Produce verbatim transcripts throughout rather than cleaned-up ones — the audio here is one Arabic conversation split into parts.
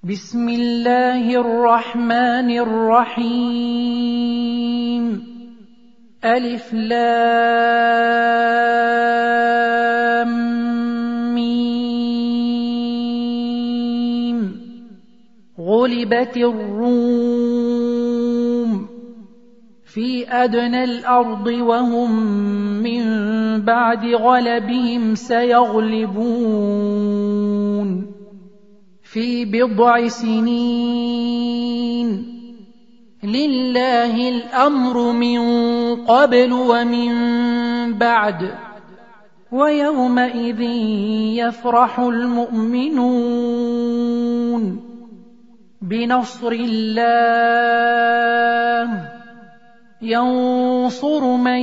بسم الله الرحمن الرحيم. ألف لام ميم. غلبت الروم في أدنى الأرض وهم من بعد غلبهم سيغلبون في بضع سنين. لله الأمر من قبل ومن بعد، ويومئذ يفرح المؤمنون بنصر الله ينصر من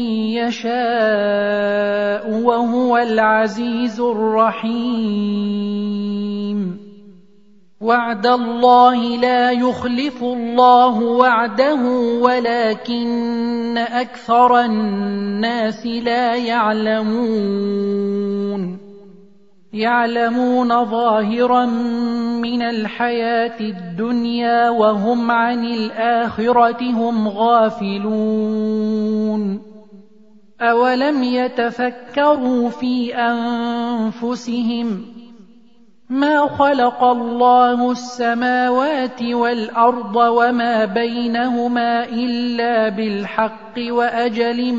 يشاء وهو العزيز الرحيم. وعد الله لا يخلف الله وعده ولكن أكثر الناس لا يعلمون. يعلمون ظاهرا من الحياة الدنيا وهم عن الآخرة هم غافلون. أولم يتفكروا في أنفسهم ما خلق الله السماوات والأرض وما بينهما إلا بالحق وأجل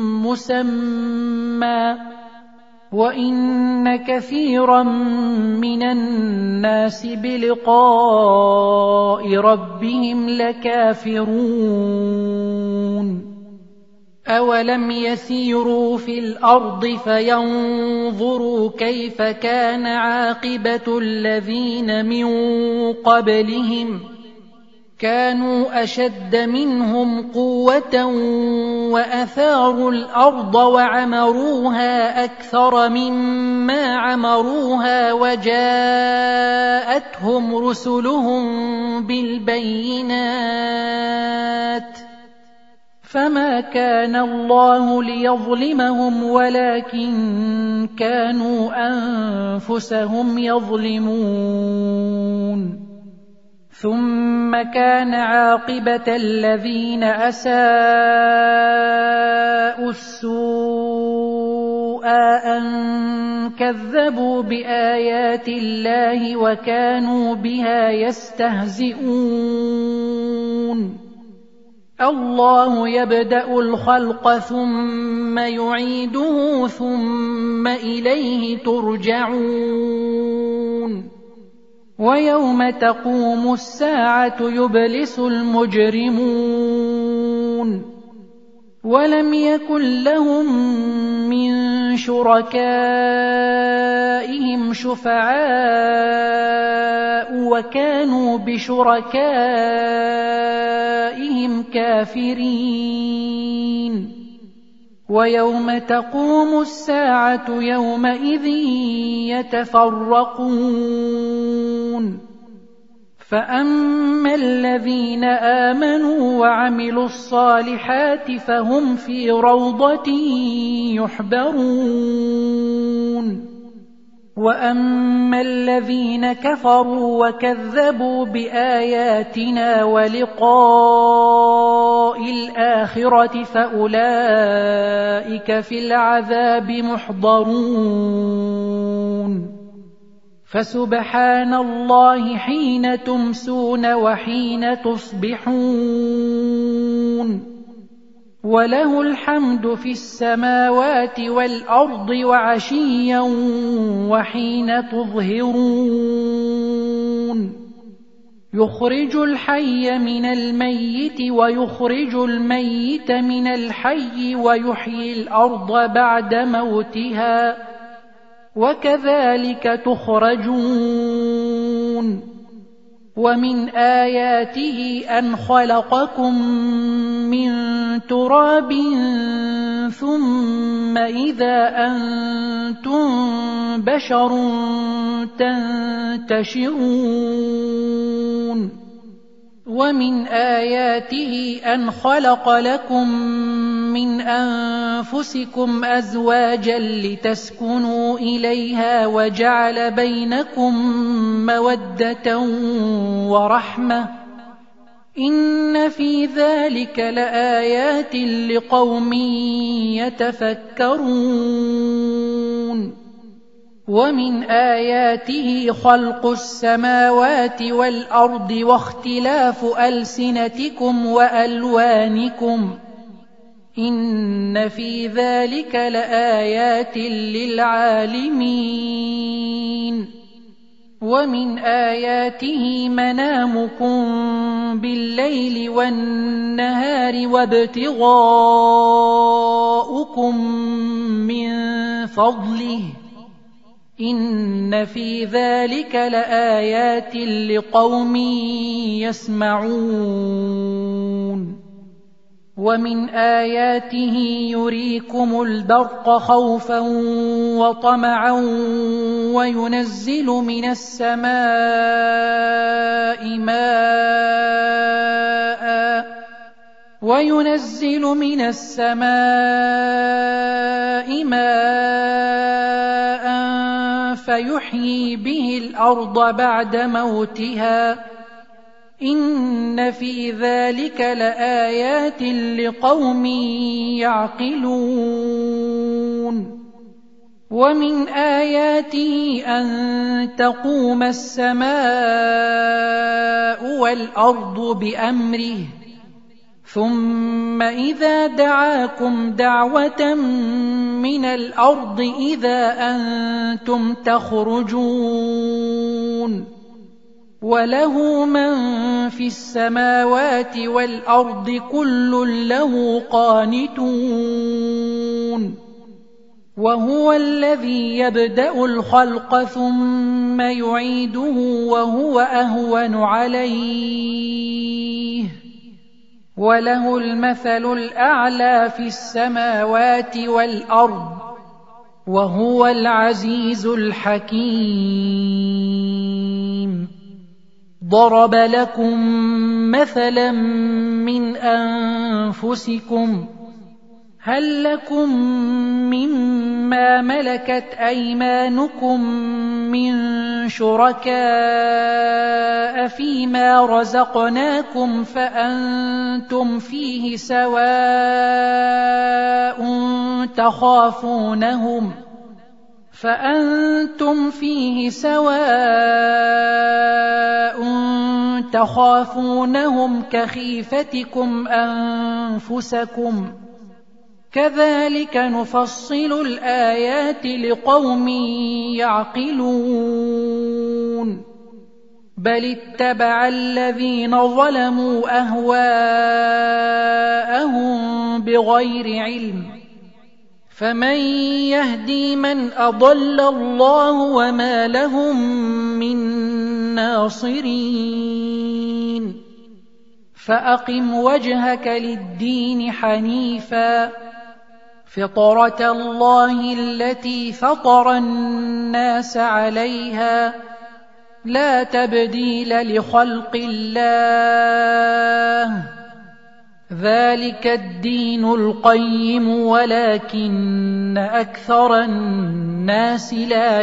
مسمى، وإن كثيرا من الناس بلقاء ربهم لكافرون. أولم يسيروا في الأرض فينظروا كيف كان عاقبة الذين من قبلهم كانوا أشد منهم قوة وأثاروا الأرض وعمروها أكثر مما عمروها وجاءتهم رسلهم بالبينات، فما كان الله ليظلمهم ولكن كانوا أنفسهم يظلمون. ثم كان عاقبة الذين أساءوا السوء أن كذبوا بآيات الله وكانوا بها يستهزئون. الله يبدأ الخلق ثم يعيده ثم إليه ترجعون. ويوم تقوم الساعة يبلس المجرمون ولم يكن لهم من شركائهم شفعاء وكانوا بشركائهم كافرين. ويوم تقوم الساعة يومئذ يتفرقون، فأما الذين آمنوا وعملوا الصالحات فهم في روضة يحبرون، وأما الذين كفروا وكذبوا بآياتنا ولقاء الآخرة فأولئك في العذاب محضرون. فسبحان الله حين تمسون وحين تصبحون، وله الحمد في السماوات والأرض وعشيا وحين تظهرون. يخرج الحي من الميت ويخرج الميت من الحي ويحيي الأرض بعد موتها وكذلك تخرجون. ومن آياته أن خلقكم من تراب ثم إذا أنتم بشر تنتشرون. ومن آياته أن خلق لكم من أنفسكم أزواجا لتسكنوا إليها وجعل بينكم مودة ورحمة إن في ذلك لآيات لقوم يتفكرون ومن آياته خلق السماوات والأرض واختلاف ألسنتكم وألوانكم إن في ذلك لآيات للعالمين ومن آياته منامكم بالليل والنهار وابتغاؤكم من فضله إن في ذلك لآيات لقوم يسمعون ومن آياته يريكم البرق خوفا وطمعا وينزل من السماء ماء وينزل من السماء ماء فيحيي به الأرض بعد موتها إن في ذلك لآيات لقوم يعقلون ومن آياته أن تقوم السماء والأرض بأمره ثم إذا دعاكم دعوة من الأرض إذا أنتم تخرجون وله من في السماوات والأرض كل له قانتون وهو الذي يبدأ الخلق ثم يعيده وهو أهون عليه وله المثل الأعلى في السماوات والأرض وهو العزيز الحكيم ضرب لكم مثلا من أنفسكم هل لكم مما ملكت أيمانكم من شركاء فيما رزقناكم فأنتم فيه سواء تخافونهم فأنتم فيه سواء تخافونهم كخيفتكم أنفسكم كذلك نفصل الآيات لقوم يعقلون بل اتبع الذين ظلموا أهواءهم بغير علم فمن يهدي من أضل الله وما لهم من ناصرين فأقم وجهك للدين حنيفا فطرة الله التي فطر الناس عليها لا تبديل لخلق الله ذلك الدين القيم ولكن أكثر الناس لا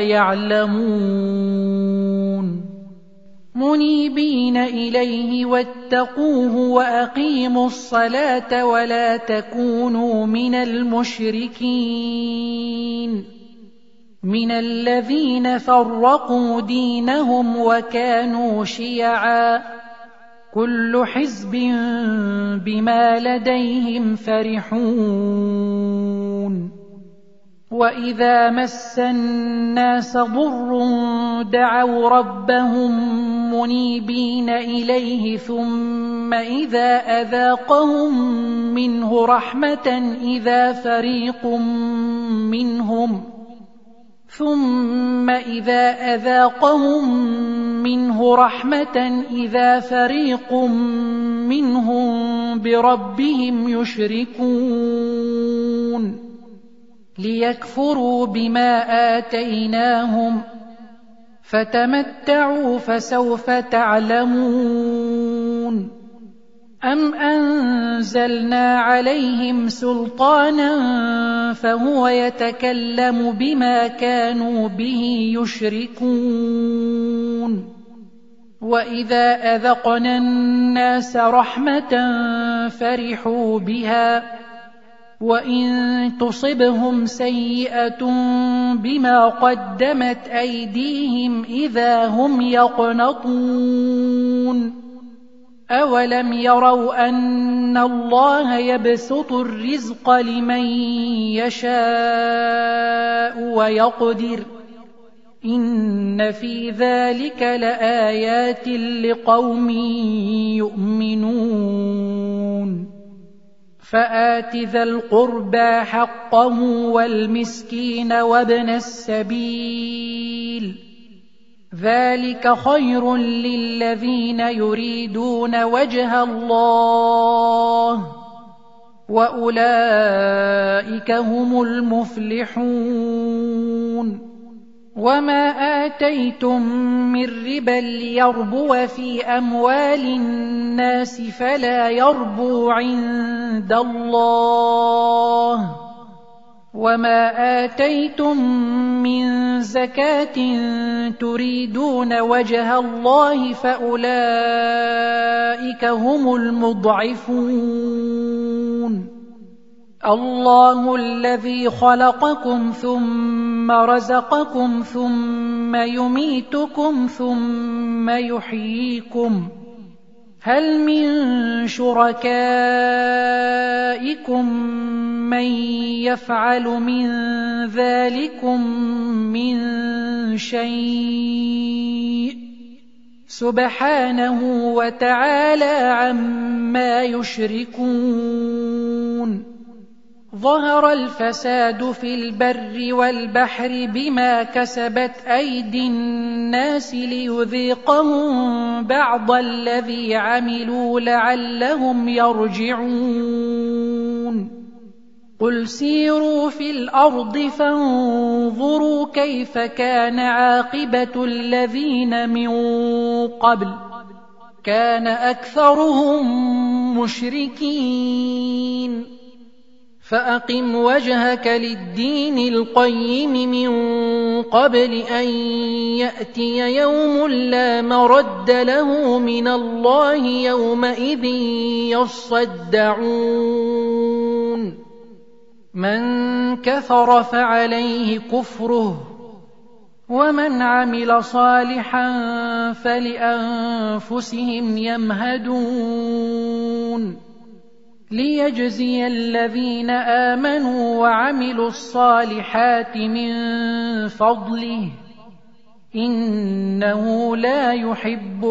يعلمون منيبين إليه واتقوه وأقيموا الصلاة ولا تكونوا من المشركين من الذين فرقوا دينهم وكانوا شيعا كل حزب بما لديهم فرحون وإذا مس الناس ضر دعوا ربهم منيبين إليه ثم إذا أذاقهم منه رحمة إذا فريق منهم ثم إذا أذاقهم منه رحمة إذا فريق منهم بربهم يشركون ليكفروا بما آتيناهم فتمتعوا فسوف تعلمون أَمْ أَنزَلْنَا عَلَيْهِمْ سُلْطَانًا فَهُوَ يَتَكَلَّمُ بِمَا كَانُوا بِهِ يُشْرِكُونَ وَإِذَا أَذَقْنَا النَّاسَ رَحْمَةً فَرِحُوا بِهَا وَإِن تُصِبْهُمْ سَيِّئَةٌ بِمَا قَدَّمَتْ أَيْدِيهِمْ إِذَا هُمْ يَقْنَطُونَ أَوَلَمْ يَرَوْا أَنَّ اللَّهَ يَبْسُطُ الرِّزْقَ لِمَن يَشَاءُ وَيَقْدِرُ إِنَّ فِي ذَلِكَ لَآيَاتٍ لِقَوْمٍ يُؤْمِنُونَ فَآتِ ذَا الْقُرْبَى حَقَّهُ وَالْمِسْكِينَ وَابْنَ السَّبِيلِ ذَلِكَ خَيْرٌ لِّلَّذِينَ يُرِيدُونَ وَجْهَ اللَّهِ وَأُولَئِكَ هُمُ الْمُفْلِحُونَ وَمَا آتَيْتُم مِّن رِّبًا لِّيَرْبُوَ فِي أَمْوَالِ النَّاسِ فَلَا يَرْبُو عِندَ اللَّهِ وَمَا آتَيْتُم مِّن زَكَاةٍ تُرِيدُونَ وَجْهَ اللَّهِ فَأُولَئِكَ هُمُ الْمُضْعِفُونَ اللَّهُ الَّذِي خَلَقَكُمْ ثُمَّ رَزَقَكُمْ ثُمَّ يُمِيتُكُمْ ثُمَّ يُحْيِيكُمْ هَلْ مِن شُرَكَائِكُم مَّن يَفْعَلُ مِن ذَلِكُم مِّن شَيْءٍ سُبْحَانَهُ وَتَعَالَىٰ عَمَّا يُشْرِكُونَ ظَهَرَ الْفَسَادُ فِي الْبَرِّ وَالْبَحْرِ بِمَا كَسَبَتْ أَيْدِي النَّاسِ لِيُذِيقَهُم بَعْضَ الَّذِي عَمِلُوا لَعَلَّهُمْ يَرْجِعُونَ قُلْ سِيرُوا فِي الْأَرْضِ فَانظُرُوا كَيْفَ كَانَ عَاقِبَةُ الَّذِينَ مِن قَبْلُ كَانَ أَكْثَرُهُم مُّشْرِكِينَ فَأَقِمْ وَجْهَكَ لِلدِّينِ الْقَيِّمِ مِن قَبْلِ أَن يَأْتِيَ يَوْمٌ لَّا مَرَدَّ لَهُ مِنَ اللَّهِ يَوْمَئِذٍ يَصَّدَّعُونَ مَن كَفَرَ فَعَلَيْهِ كُفْرُهُ وَمَنْ عَمِلَ صَالِحًا فَلِأَنفُسِهِمْ يَمْهَدُونَ لِيَجْزِيَ الَّذِينَ آمَنُوا وَعَمِلُوا الصَّالِحَاتِ مِن فَضْلِهِ إِنَّهُ لَا يُحِبُّ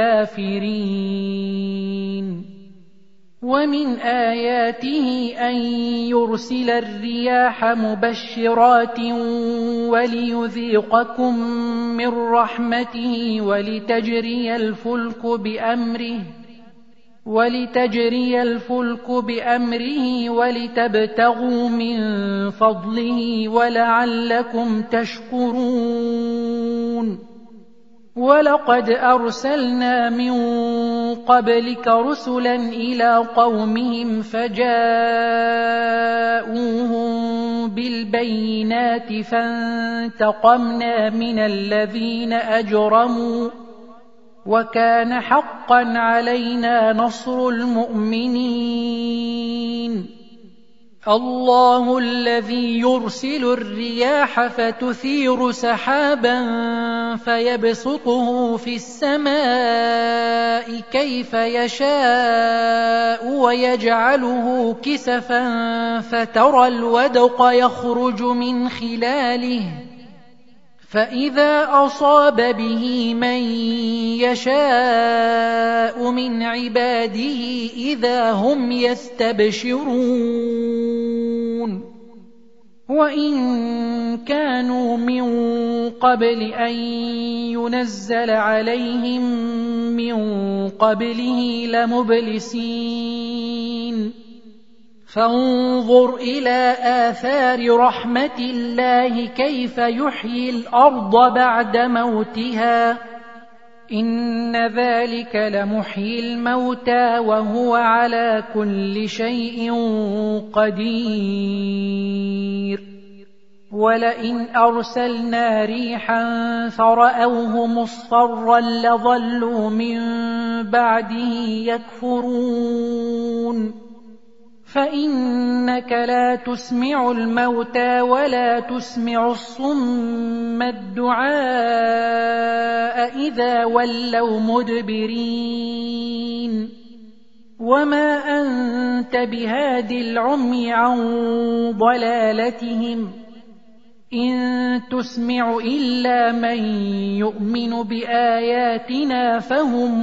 الْكَافِرِينَ وَمِنْ آيَاتِهِ أَن يُرْسِلَ الرِّيَاحَ مُبَشِّرَاتٍ وَلِيُذِيقَكُم مِّن رَّحْمَتِهِ وَلِتَجْرِيَ الْفُلْكُ بِأَمْرِهِ وَلِتَجْرِيَ الْفُلْكُ بِأَمْرِهِ وَلِتَبْتَغُوا مِن فَضْلِهِ وَلَعَلَّكُمْ تَشْكُرُونَ وَلَقَدْ أَرْسَلْنَا مِن قَبْلِكَ رُسُلًا إِلَىٰ قَوْمِهِمْ فَجَاءُوهُم بِالْبَيِّنَاتِ فَانتَقَمْنَا مِنَ الَّذِينَ أَجْرَمُوا وَكَانَ حَقًّا عَلَيْنَا نَصْرُ الْمُؤْمِنِينَ اللَّهُ الَّذِي يُرْسِلُ الرِّيَاحَ فَتُثِيرُ سَحَابًا فَيَبْسُطُهُ فِي السَّمَاءِ كَيْفَ يَشَاءُ وَيَجْعَلُهُ كِسَفًا فَتَرَى الْوَدْقَ يَخْرُجُ مِنْ خِلَالِهِ فَإِذَا أَصَابَ بِهِ مَن يَشَاءُ مِنْ عِبَادِهِ إِذَا هُمْ يَسْتَبْشِرُونَ وَإِن كَانُوا مِن قَبْلِ أَن يُنَزَّلَ عَلَيْهِم مِّن قَبْلِهِ لَمُبْلِسِينَ فانظُرْ إِلَىٰ آثَارِ رَحْمَةِ اللَّهِ كَيْفَ يُحْيِي الْأَرْضَ بَعْدَ مَوْتِهَا إن ذلك لمحيي الموتى وهو على كل شيء قدير ولئن أرسلنا ريحا فرأوه مصفرا لظلوا من بعده يكفرون فإنك لا تسمع الموتى ولا تسمع الصم الدعاء إذا ولوا مدبرين وما أنت بهاد العمي عن ضلالتهم إن تسمع إلا من يؤمن بآياتنا فهم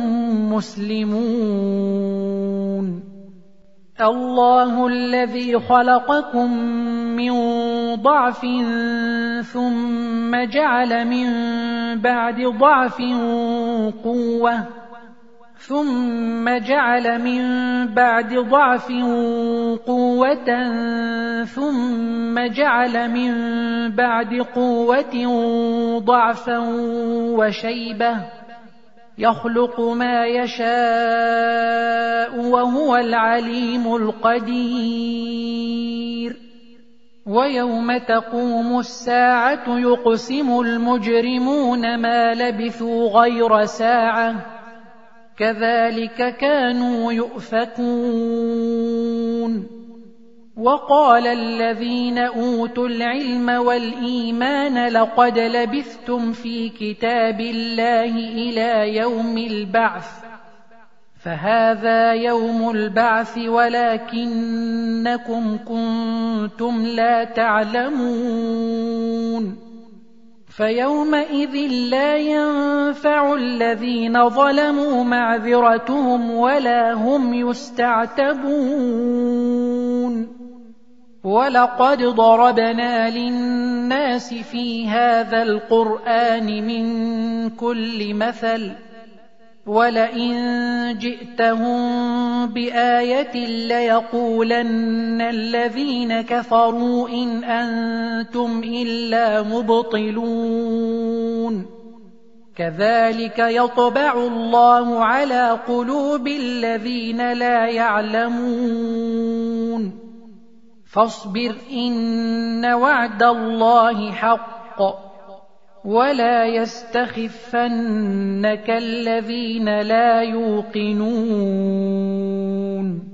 مسلمون الله الذي خلقكم من ضعف ثم جعل من بعد ضعف قوة ثم جعل من بعد ضعف قوة ثم جعل من بعد قوة ضعفا وشيبة يخلق ما يشاء وهو العليم القدير ويوم تقوم الساعة يقسم المجرمون ما لبثوا غير ساعة كذلك كانوا يؤفكون وقال الذين أوتوا العلم والإيمان لقد لبثتم في كتاب الله إلى يوم البعث فهذا يوم البعث ولكنكم كنتم لا تعلمون فيومئذ لا ينفع الذين ظلموا معذرتهم ولا هم يستعتبون ولقد ضربنا للناس في هذا القرآن من كل مثل ولئن جئتهم بآية ليقولن الذين كفروا إن أنتم إلا مبطلون كذلك يطبع الله على قلوب الذين لا يعلمون فاصبر إن وعد الله حق ولا يستخفنك الذين لا يوقنون